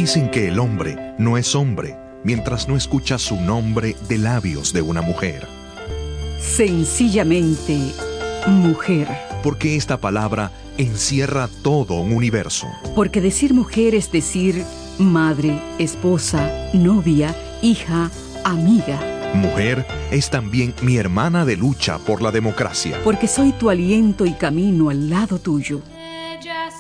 Dicen que el hombre no es hombre mientras no escucha su nombre de labios de una mujer. Sencillamente, mujer. Porque esta palabra encierra todo un universo. Porque decir mujer es decir madre, esposa, novia, hija, amiga. Mujer es también mi hermana de lucha por la democracia. Porque soy tu aliento y camino al lado tuyo. Ella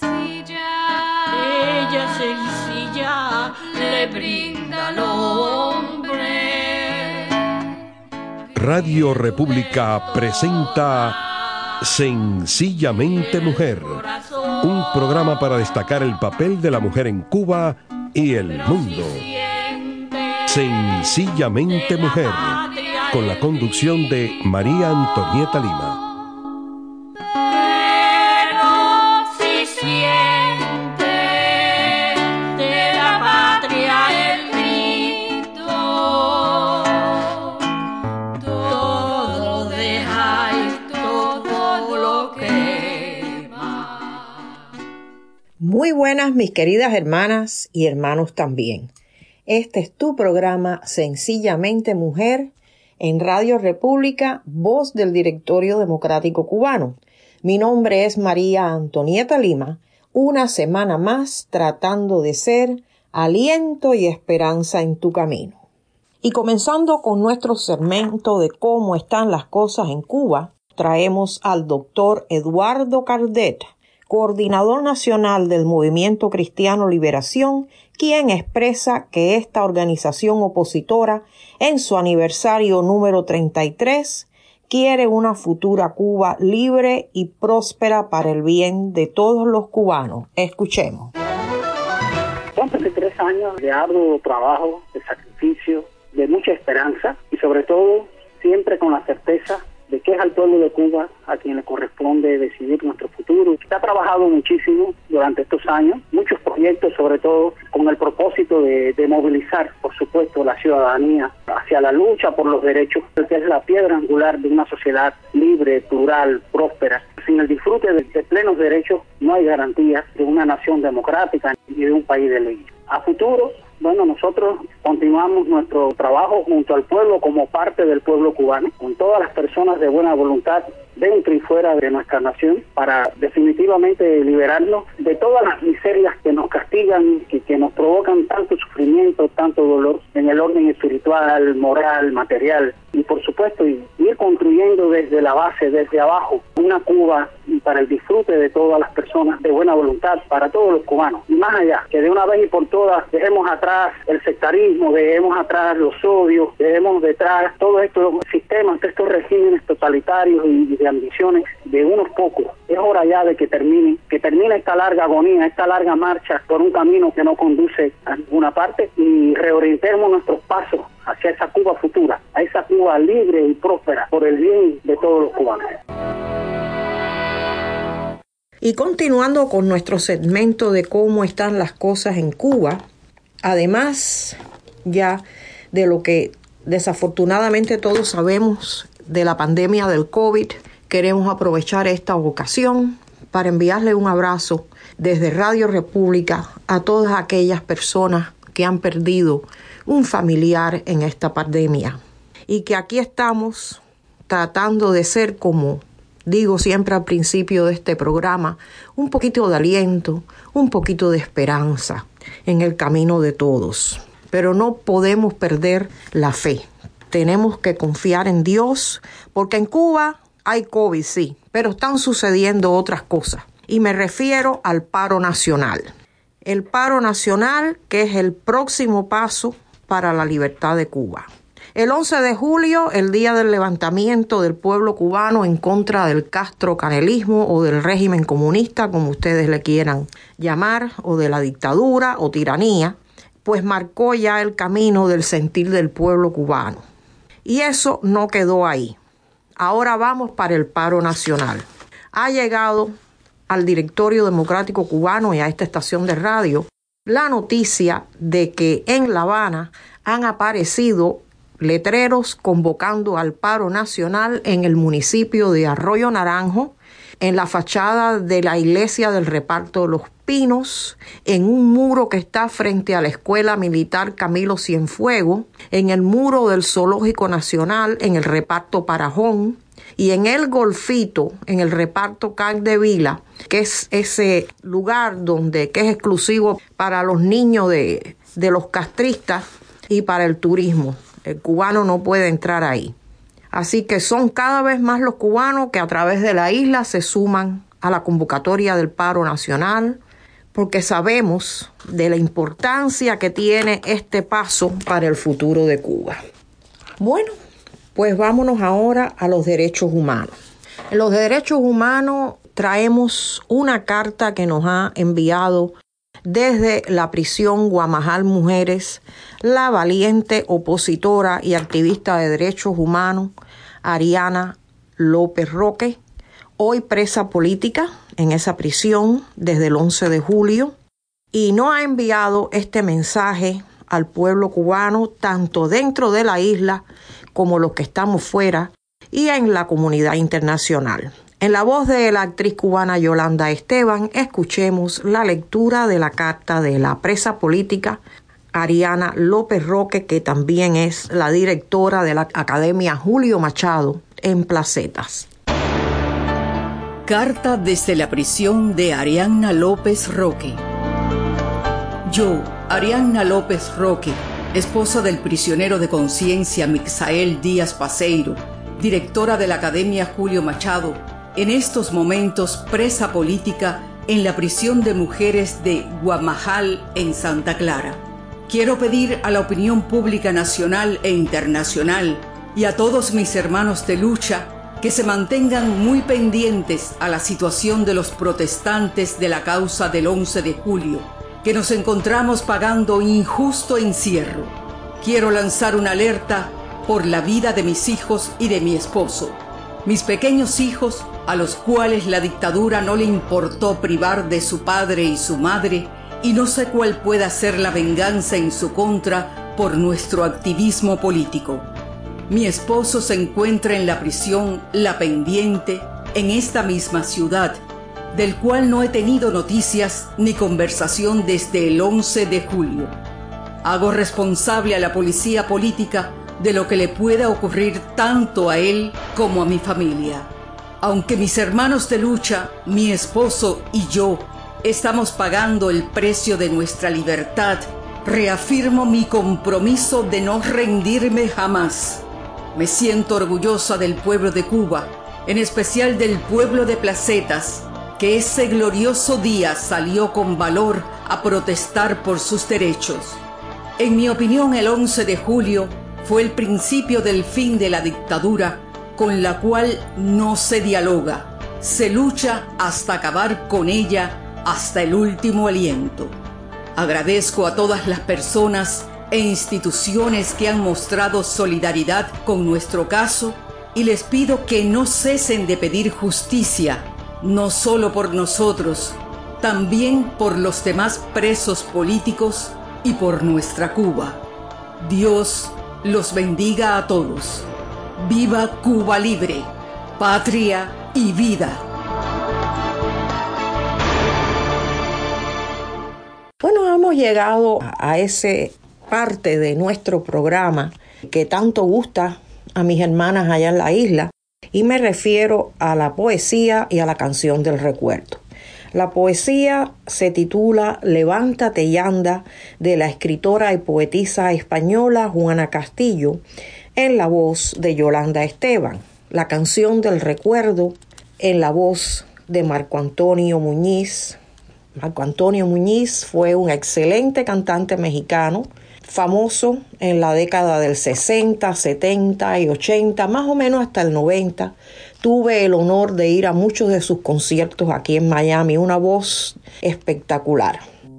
sencilla le brinda al hombre. Radio República presenta Sencillamente Mujer, un programa para destacar el papel de la mujer en Cuba y el mundo. Sencillamente Mujer, con la conducción de María Antonieta Lima. Muy buenas, mis queridas hermanas y hermanos también. Este es tu programa Sencillamente Mujer en Radio República, voz del Directorio Democrático Cubano. Mi nombre es María Antonieta Lima, una semana más tratando de ser aliento y esperanza en tu camino. Y comenzando con nuestro segmento de cómo están las cosas en Cuba, traemos al doctor Eduardo Cardet, coordinador nacional del Movimiento Cristiano Liberación, quien expresa que esta organización opositora, en su aniversario número 33, quiere una futura Cuba libre y próspera para el bien de todos los cubanos. Escuchemos. Son 33 años de arduo trabajo, de sacrificio, de mucha esperanza y sobre todo siempre con la certeza de que es al pueblo de Cuba a quien le corresponde decidir nuestro futuro. Se ha trabajado muchísimo durante estos años, muchos proyectos, sobre todo con el propósito de movilizar, por supuesto, la ciudadanía hacia la lucha por los derechos, que es la piedra angular de una sociedad libre, plural, próspera. Sin el disfrute de plenos derechos no hay garantías de una nación democrática y de un país de ley. A futuro, bueno, nosotros continuamos nuestro trabajo junto al pueblo como parte del pueblo cubano, con todas las personas de buena voluntad dentro y fuera de nuestra nación, para definitivamente liberarnos de todas las miserias que nos castigan y que nos provocan tanto sufrimiento, tanto dolor en el orden espiritual, moral, material, y por supuesto ir construyendo desde la base, desde abajo, una Cuba para el disfrute de todas las personas de buena voluntad, para todos los cubanos. Y más allá, que de una vez y por todas dejemos atrás el sectarismo, dejemos atrás los odios, dejemos detrás todos estos sistemas, estos regímenes totalitarios y de ambiciones de unos pocos. Es hora ya de que termine esta larga agonía, esta larga marcha por un camino que no conduce a ninguna parte, y reorientemos nuestros pasos hacia esa Cuba futura, a esa Cuba libre y próspera por el bien de todos los cubanos. Y continuando con nuestro segmento de cómo están las cosas en Cuba, además ya de lo que desafortunadamente todos sabemos de la pandemia del COVID, queremos aprovechar esta ocasión para enviarle un abrazo desde Radio República a todas aquellas personas que han perdido un familiar en esta pandemia. Y que aquí estamos tratando de ser, como digo siempre al principio de este programa, un poquito de aliento, un poquito de esperanza en el camino de todos. Pero no podemos perder la fe. Tenemos que confiar en Dios, porque en Cuba hay COVID, sí, pero están sucediendo otras cosas. Y me refiero al paro nacional. El paro nacional, que es el próximo paso para la libertad de Cuba. El 11 de julio, el día del levantamiento del pueblo cubano en contra del castrocanelismo o del régimen comunista, como ustedes le quieran llamar, o de la dictadura o tiranía, pues marcó ya el camino del sentir del pueblo cubano. Y eso no quedó ahí. Ahora vamos para el paro nacional. Ha llegado al Directorio Democrático Cubano y a esta estación de radio la noticia de que en La Habana han aparecido letreros convocando al paro nacional en el municipio de Arroyo Naranjo, en la fachada de la iglesia del Reparto de los Pinos, en un muro que está frente a la Escuela Militar Camilo Cienfuegos, en el muro del Zoológico Nacional, en el Reparto Parajón, y en el Golfito, en el Reparto Capdevila, que es ese lugar que es exclusivo para los niños de los castristas y para el turismo. El cubano no puede entrar ahí. Así que son cada vez más los cubanos que a través de la isla se suman a la convocatoria del paro nacional, porque sabemos de la importancia que tiene este paso para el futuro de Cuba. Bueno, pues vámonos ahora a los derechos humanos. En los derechos humanos traemos una carta que nos ha enviado desde la prisión Guamajal Mujeres, la valiente opositora y activista de derechos humanos, Ariana López Roque, hoy presa política en esa prisión desde el 11 de julio, y nos ha enviado este mensaje al pueblo cubano, tanto dentro de la isla como los que estamos fuera y en la comunidad internacional. En la voz de la actriz cubana Yolanda Esteban, escuchemos la lectura de la carta de la presa política Ariana López Roque, que también es la directora de la Academia Julio Machado en Placetas. Carta desde la prisión de Ariana López Roque. Yo, Ariana López Roque, esposa del prisionero de conciencia Mixael Díaz Paseiro, directora de la Academia Julio Machado, en estos momentos presa política en la prisión de mujeres de Guamajal en Santa Clara. Quiero pedir a la opinión pública nacional e internacional y a todos mis hermanos de lucha que se mantengan muy pendientes a la situación de los protestantes de la causa del 11 de julio, que nos encontramos pagando injusto encierro. Quiero lanzar una alerta por la vida de mis hijos y de mi esposo. Mis pequeños hijos, a los cuales la dictadura no le importó privar de su padre y su madre, y no sé cuál pueda ser la venganza en su contra por nuestro activismo político. Mi esposo se encuentra en la prisión La Pendiente, en esta misma ciudad, del cual no he tenido noticias ni conversación desde el 11 de julio. Hago responsable a la policía política de lo que le pueda ocurrir tanto a él como a mi familia. Aunque mis hermanos de lucha, mi esposo y yo, estamos pagando el precio de nuestra libertad, reafirmo mi compromiso de no rendirme jamás. Me siento orgullosa del pueblo de Cuba, en especial del pueblo de Placetas, que ese glorioso día salió con valor a protestar por sus derechos. En mi opinión, el 11 de julio fue el principio del fin de la dictadura, con la cual no se dialoga, se lucha hasta acabar con ella hasta el último aliento. Agradezco a todas las personas e instituciones que han mostrado solidaridad con nuestro caso y les pido que no cesen de pedir justicia, no solo por nosotros, también por los demás presos políticos y por nuestra Cuba. Dios los bendiga a todos. ¡Viva Cuba libre! ¡Patria y vida! Bueno, hemos llegado a ese parte de nuestro programa que tanto gusta a mis hermanas allá en la isla, y me refiero a la poesía y a la canción del recuerdo. La poesía se titula Levántate y anda, de la escritora y poetisa española Juana Castillo, en la voz de Yolanda Esteban. La canción del recuerdo en la voz de Marco Antonio Muñiz. Marco Antonio Muñiz fue un excelente cantante mexicano, famoso en la década del 60, 70 y 80, más o menos hasta el 90. Tuve el honor de ir a muchos de sus conciertos aquí en Miami, una voz espectacular.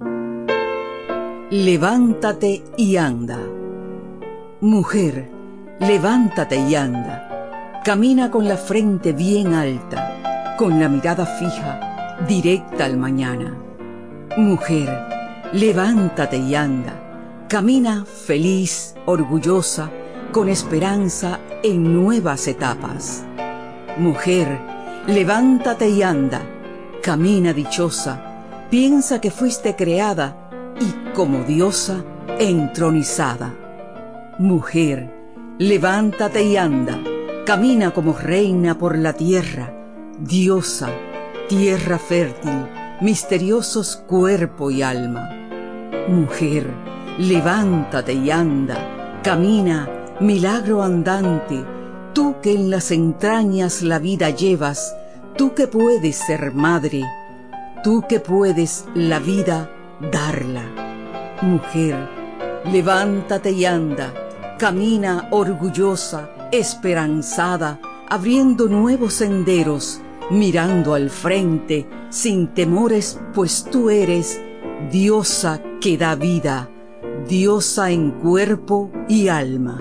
Levántate y anda. Mujer, levántate y anda. Camina con la frente bien alta, con la mirada fija, directa al mañana. Mujer, levántate y anda. Camina feliz, orgullosa, con esperanza en nuevas etapas. Mujer, levántate y anda, camina dichosa, piensa que fuiste creada y como diosa entronizada. Mujer, levántate y anda, camina como reina por la tierra, diosa, tierra fértil, misteriosos cuerpo y alma. Mujer, levántate y anda, camina, milagro andante, tú que en las entrañas la vida llevas, tú que puedes ser madre, tú que puedes la vida darla. Mujer, levántate y anda, camina orgullosa, esperanzada, abriendo nuevos senderos, mirando al frente, sin temores, pues tú eres diosa que da vida, diosa en cuerpo y alma.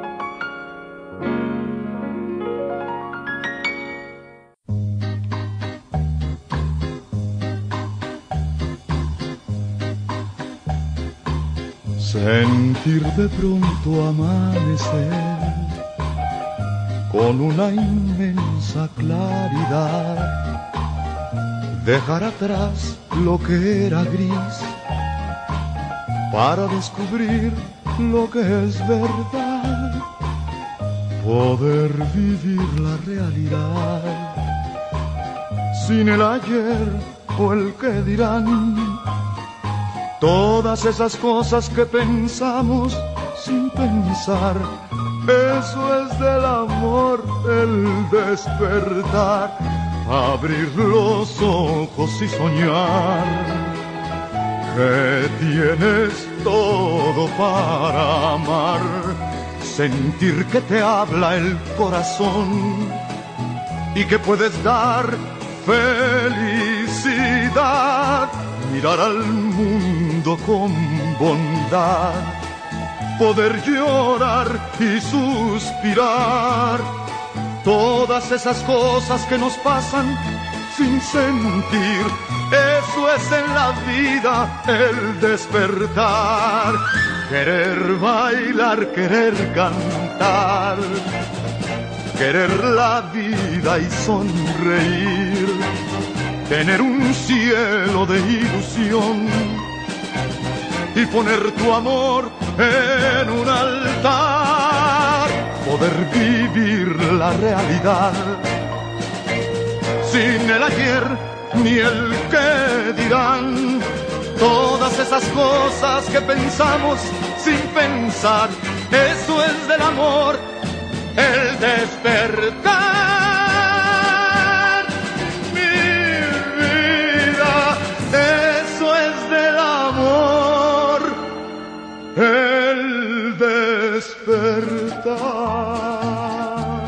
Sentir de pronto amanecer con una inmensa claridad, dejar atrás lo que era gris para descubrir lo que es verdad, poder vivir la realidad sin el ayer o el que dirán. Todas esas cosas que pensamos sin pensar, eso es del amor, el despertar, abrir los ojos y soñar que tienes todo para amar, sentir que te habla el corazón y que puedes dar felicidad. Mirar al mundo con bondad, poder llorar y suspirar, todas esas cosas que nos pasan sin sentir, eso es en la vida el despertar, querer bailar, querer cantar, querer la vida y sonreír, tener un cielo de ilusión y poner tu amor en un altar, poder vivir la realidad sin el ayer ni el que dirán, todas esas cosas que pensamos sin pensar, eso es del amor, el despertar. El despertar.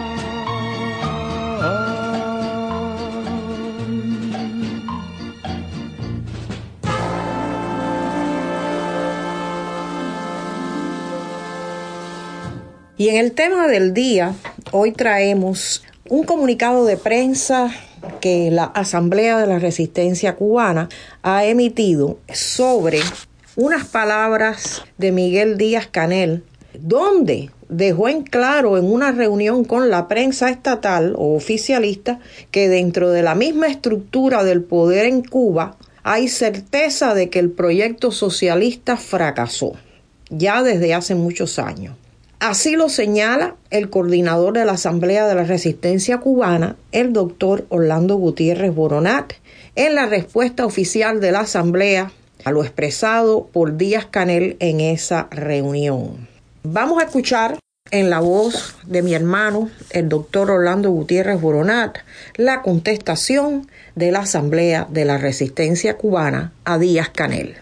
Y en el tema del día, hoy traemos un comunicado de prensa que la Asamblea de la Resistencia Cubana ha emitido sobre unas palabras de Miguel Díaz-Canel, donde dejó en claro en una reunión con la prensa estatal o oficialista que dentro de la misma estructura del poder en Cuba hay certeza de que el proyecto socialista fracasó ya desde hace muchos años. Así lo señala el coordinador de la Asamblea de la Resistencia Cubana, el doctor Orlando Gutiérrez Boronat, en la respuesta oficial de la Asamblea a lo expresado por Díaz-Canel en esa reunión. Vamos a escuchar en la voz de mi hermano, el doctor Orlando Gutiérrez Boronat, la contestación de la Asamblea de la Resistencia Cubana a Díaz-Canel.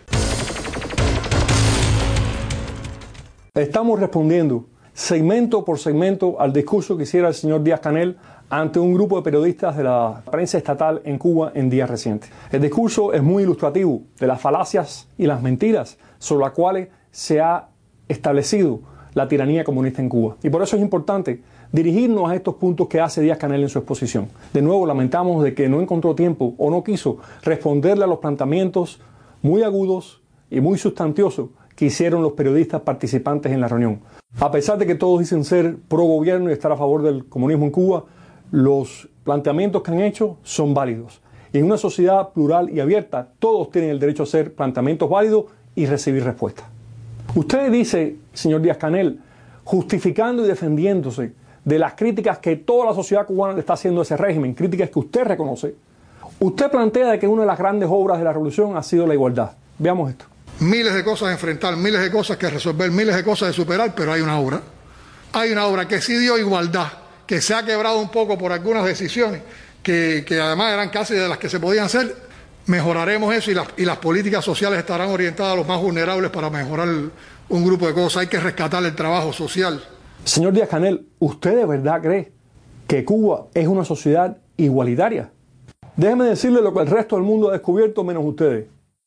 Estamos respondiendo segmento por segmento al discurso que hiciera el señor Díaz-Canel ante un grupo de periodistas de la prensa estatal en Cuba en días recientes. El discurso es muy ilustrativo de las falacias y las mentiras sobre las cuales se ha establecido la tiranía comunista en Cuba. Y por eso es importante dirigirnos a estos puntos que hace Díaz-Canel en su exposición. De nuevo, lamentamos de que no encontró tiempo o no quiso responderle a los planteamientos muy agudos y muy sustanciosos que hicieron los periodistas participantes en la reunión. A pesar de que todos dicen ser pro gobierno y estar a favor del comunismo en Cuba, los planteamientos que han hecho son válidos. Y en una sociedad plural y abierta, todos tienen el derecho a hacer planteamientos válidos y recibir respuestas. Usted dice, señor Díaz-Canel, justificando y defendiéndose de las críticas que toda la sociedad cubana le está haciendo a ese régimen, críticas que usted reconoce, usted plantea de que una de las grandes obras de la revolución ha sido la igualdad. Veamos esto. Miles de cosas a enfrentar, miles de cosas que resolver, miles de cosas de superar, pero hay una obra. Hay una obra que sí dio igualdad, que se ha quebrado un poco por algunas decisiones, que además eran casi de las que se podían hacer. Mejoraremos eso y las políticas sociales estarán orientadas a los más vulnerables para mejorar un grupo de cosas. Hay que rescatar el trabajo social. Señor Díaz-Canel, ¿usted de verdad cree que Cuba es una sociedad igualitaria? Déjeme decirle lo que el resto del mundo ha descubierto menos ustedes.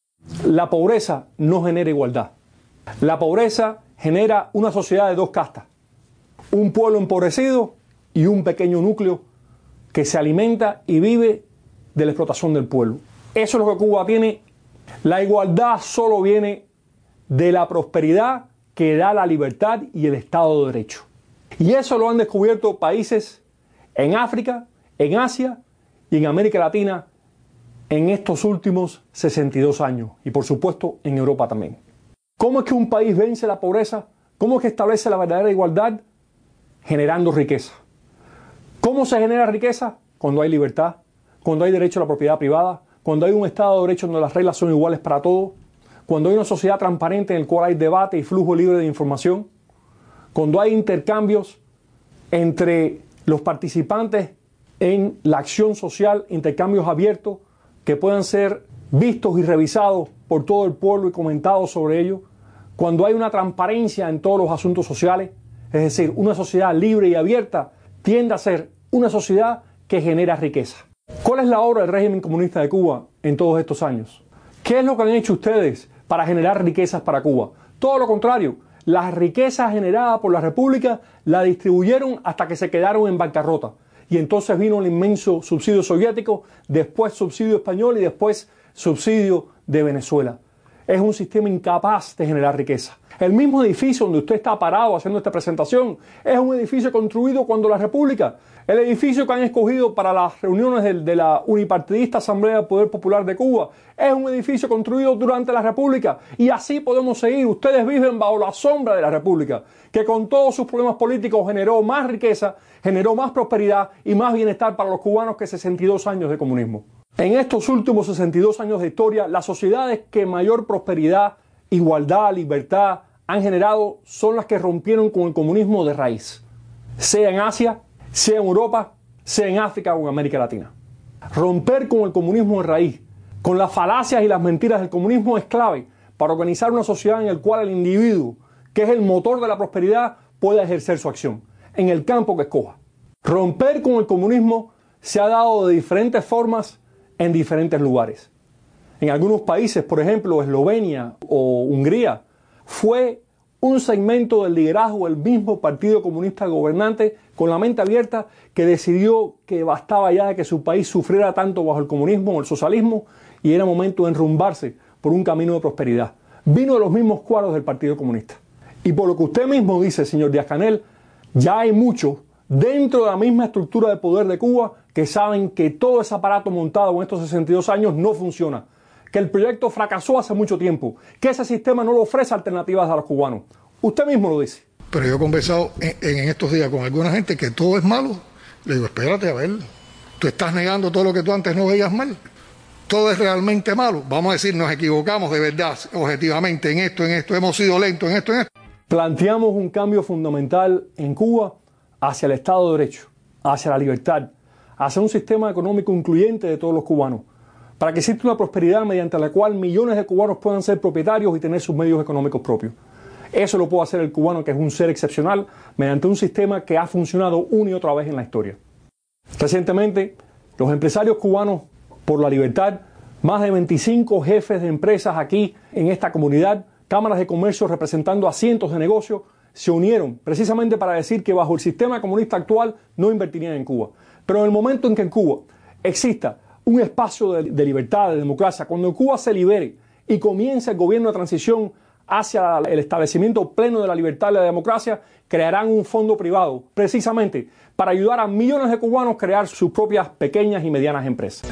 La pobreza no genera igualdad. La pobreza genera una sociedad de dos castas. Un pueblo empobrecido y un pequeño núcleo que se alimenta y vive de la explotación del pueblo. Eso es lo que Cuba tiene. La igualdad solo viene de la prosperidad que da la libertad y el Estado de Derecho. Y eso lo han descubierto países en África, en Asia y en América Latina en estos últimos 62 años. Y por supuesto en Europa también. ¿Cómo es que un país vence la pobreza? ¿Cómo es que establece la verdadera igualdad? Generando riqueza. ¿Cómo se genera riqueza? Cuando hay libertad, cuando hay derecho a la propiedad privada, cuando hay un Estado de Derecho donde las reglas son iguales para todos, cuando hay una sociedad transparente en la cual hay debate y flujo libre de información, cuando hay intercambios entre los participantes en la acción social, intercambios abiertos que puedan ser vistos y revisados por todo el pueblo y comentados sobre ello, cuando hay una transparencia en todos los asuntos sociales, es decir, una sociedad libre y abierta tiende a ser una sociedad que genera riqueza. ¿Cuál es la obra del régimen comunista de Cuba en todos estos años? ¿Qué es lo que han hecho ustedes para generar riquezas para Cuba? Todo lo contrario, las riquezas generadas por la República la distribuyeron hasta que se quedaron en bancarrota. Y entonces vino el inmenso subsidio soviético, después subsidio español y después subsidio de Venezuela. Es un sistema incapaz de generar riqueza. El mismo edificio donde usted está parado haciendo esta presentación es un edificio construido cuando la República. El edificio que han escogido para las reuniones de la unipartidista Asamblea del Poder Popular de Cuba es un edificio construido durante la República. Y así podemos seguir. Ustedes viven bajo la sombra de la República, que con todos sus problemas políticos generó más riqueza, generó más prosperidad y más bienestar para los cubanos que 62 años de comunismo. En estos últimos 62 años de historia, las sociedades que mayor prosperidad, igualdad, libertad han generado son las que rompieron con el comunismo de raíz, sea en Asia, sea en Europa, sea en África o en América Latina. Romper con el comunismo de raíz, con las falacias y las mentiras del comunismo es clave para organizar una sociedad en la cual el individuo, que es el motor de la prosperidad, pueda ejercer su acción, en el campo que escoja. Romper con el comunismo se ha dado de diferentes formas en diferentes lugares. En algunos países, por ejemplo, Eslovenia o Hungría, fue un segmento del liderazgo del mismo Partido Comunista gobernante con la mente abierta que decidió que bastaba ya de que su país sufriera tanto bajo el comunismo o el socialismo y era momento de enrumbarse por un camino de prosperidad. Vino de los mismos cuadros del Partido Comunista. Y por lo que usted mismo dice, señor Díaz-Canel, ya hay muchos dentro de la misma estructura de poder de Cuba que saben que todo ese aparato montado en estos 62 años no funciona, que el proyecto fracasó hace mucho tiempo, que ese sistema no le ofrece alternativas a los cubanos. Usted mismo lo dice. Pero yo he conversado en estos días con alguna gente que todo es malo. Le digo, espérate, a ver, tú estás negando todo lo que tú antes no veías mal. Todo es realmente malo. Vamos a decir, nos equivocamos de verdad, objetivamente, en esto, hemos sido lentos, en esto. Planteamos un cambio fundamental en Cuba hacia el Estado de Derecho, hacia la libertad, hacia un sistema económico incluyente de todos los cubanos, para que exista una prosperidad mediante la cual millones de cubanos puedan ser propietarios y tener sus medios económicos propios. Eso lo puede hacer el cubano, que es un ser excepcional, mediante un sistema que ha funcionado una y otra vez en la historia. Recientemente, los empresarios cubanos por la libertad, más de 25 jefes de empresas aquí en esta comunidad, cámaras de comercio representando a cientos de negocios, se unieron precisamente para decir que bajo el sistema comunista actual no invertirían en Cuba. Pero en el momento en que en Cuba exista un espacio de libertad, de democracia, cuando Cuba se libere y comience el gobierno de transición hacia el establecimiento pleno de la libertad y la democracia, crearán un fondo privado, precisamente para ayudar a millones de cubanos a crear sus propias pequeñas y medianas empresas.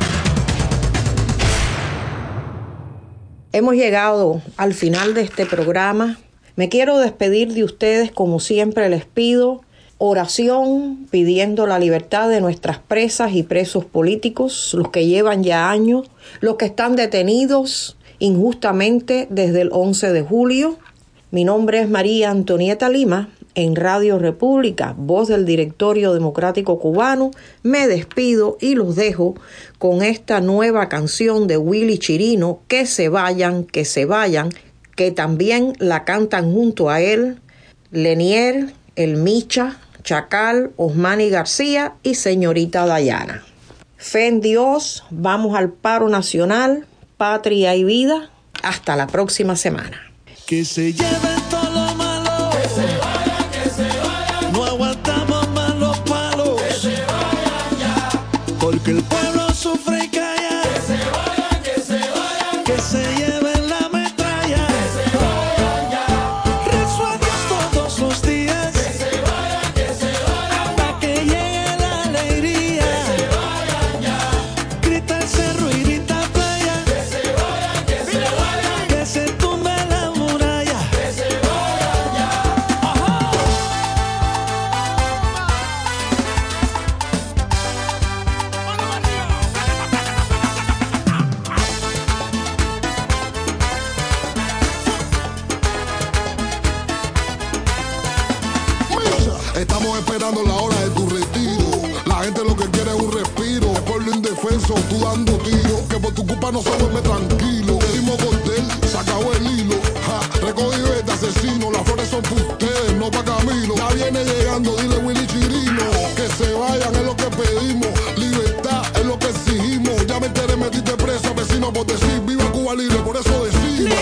Hemos llegado al final de este programa. Me quiero despedir de ustedes, como siempre les pido, oración pidiendo la libertad de nuestras presas y presos políticos, los que llevan ya años, los que están detenidos injustamente desde el 11 de julio. Mi nombre es María Antonieta Lima. En Radio República, voz del Directorio Democrático Cubano, me despido y los dejo con esta nueva canción de Willy Chirino, Que se vayan, que también la cantan junto a él Lenier, El Micha, Chacal, Osmani García y señorita Dayana. Fe en Dios, vamos al paro nacional, patria y vida. Hasta la próxima semana. Que se lleven todo lo malo, que se vayan, no aguantamos más los palos, que se vayan ya, porque el pueblo sufre y calla, que se vayan, que se lleven la metralla, que se vayan ya, rezo a Dios todos los días, que se vayan, para que llegue la alegría, que se vayan ya, grita el cerro y grita playa, que se vayan, que se tumbe la muralla, que se vayan ya. Estamos esperando la hora de tu retiro. La gente lo que quiere es un respiro. El pueblo indefenso, tú dando tiro. Que por tu culpa no se duerme tranquilo. Pedimos cordel, se acabó el hilo. Recogido este asesino. Las flores son para ustedes, no para Camilo. Ya viene llegando, dile Willy Chirino. Que se vayan es lo que pedimos. Libertad es lo que exigimos. Ya me enteré, metiste preso, vecino, por decir viva Cuba libre, por eso decimos.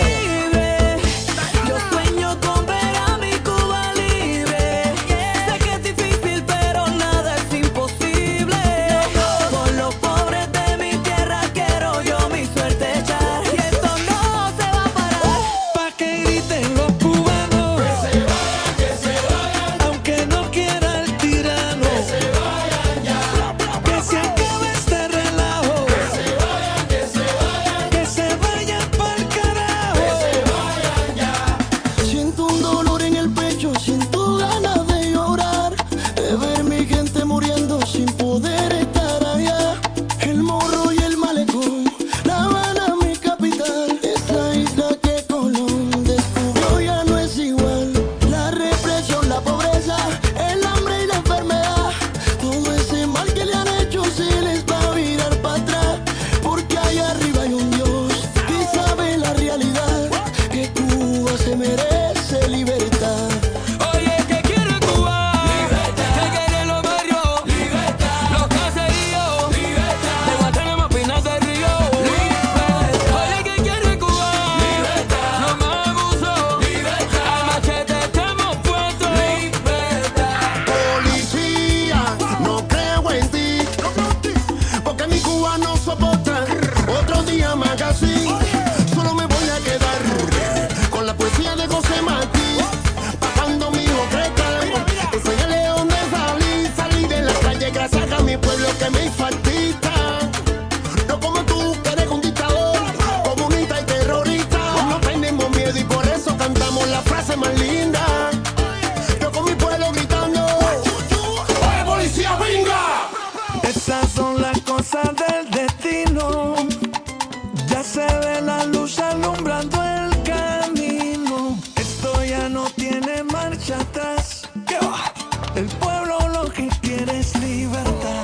Yo sueño con ver a mi Cuba libre. Sé que es difícil, pero nada es imposible. Por los pobres de mi tierra quiero yo mi suerte echar. Y esto no se va a parar. Pa' que griten los cubanos, que se vayan, aunque no quiera el tirano, que se vayan ya, que se acabe este relajo, que se vayan, que se vayan pa'l carajo, que se vayan ya. Siento un dolor en el pecho, siento ganas de llorar, de ver mi gente muriendo sin poder estar allá. El Morro y el Malecón, La Habana mi capital, esta isla que Colón descubrió ya no es igual. La represión, la pobreza, el hambre y la enfermedad, todo ese mal que le han hecho se les va a virar para atrás, porque allá arriba hay un Dios que sabe la realidad, que Cuba se merece libertad. Oye, ¿qué quiere Cuba? Libertad. ¿Qué quiere los barrios? Libertad. Los caseríos. Libertad. De Guantánamo a Pinar del Río. Libertad. Oye, ¿qué quiere Cuba? Libertad. No más abuso. Libertad. Al machete estamos puestos. Libertad. Policía, no creo en ti, porque mi Cuba no soporta otro día más así. Solo me voy a quedar con la poesía de José Martí, pa' cuando mi hijo crezca, enseñarle dónde salí de la calle gracias a mi pueblo que me infartita. No como tú, que eres un dictador, comunista y terrorista. No tenemos miedo y por eso cantamos la frase más linda. Yo con mi pueblo gritando, ¡oye, policía, venga! Esas son las cosas del destino. Ya se ve la luz alumbrando el camino. Esto ya no tiene marcha atrás. ¿Qué va? El pueblo lo que quiere es libertad.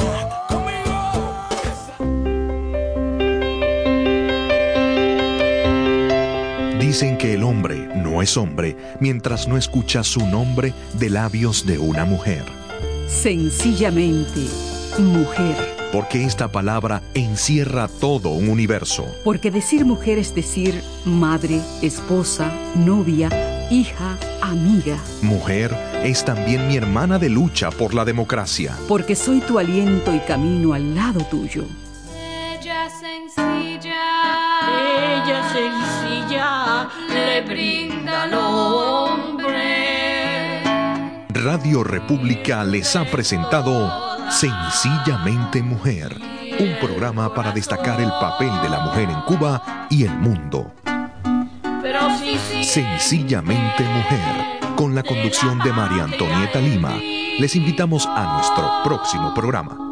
Dicen que el hombre no es hombre mientras no escucha su nombre de labios de una mujer. Sencillamente, mujer. Porque esta palabra encierra todo un universo. Porque decir mujer es decir madre, esposa, novia, hija, amiga. Mujer es también mi hermana de lucha por la democracia. Porque soy tu aliento y camino al lado tuyo. Ella sencilla, ella bella, sencilla, le brinda al hombre. Radio República les ha presentado Sencillamente Mujer, un programa para destacar el papel de la mujer en Cuba y el mundo. Pero sí, Sencillamente Mujer, con la conducción de María Antonieta Lima. Les invitamos a nuestro próximo programa.